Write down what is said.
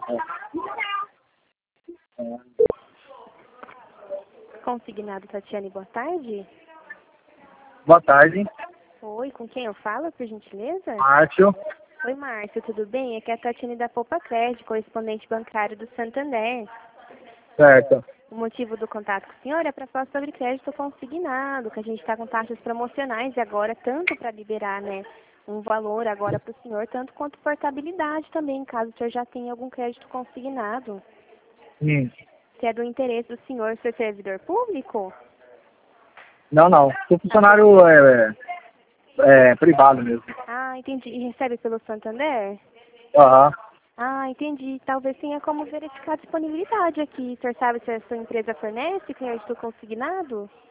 Consignado Tatiane, boa tarde. Boa tarde. Oi, com quem eu falo, por gentileza? Márcio. Oi, Márcio, tudo bem? Aqui é a Tatiane da Poupa Crédito, correspondente bancário do Santander. Certo. O motivo do contato com o senhor é para falar sobre crédito consignado, que a gente está com taxas promocionais e agora, tanto para liberar, né, um valor agora para o senhor, tanto quanto portabilidade também, caso o senhor já tenha algum crédito consignado. Se é do interesse do senhor ser servidor público? Não. Sou funcionário privado mesmo. Ah, entendi. E recebe pelo Santander? Aham. Ah, entendi. Talvez tenha como verificar a disponibilidade aqui. O senhor sabe se a sua empresa fornece crédito consignado?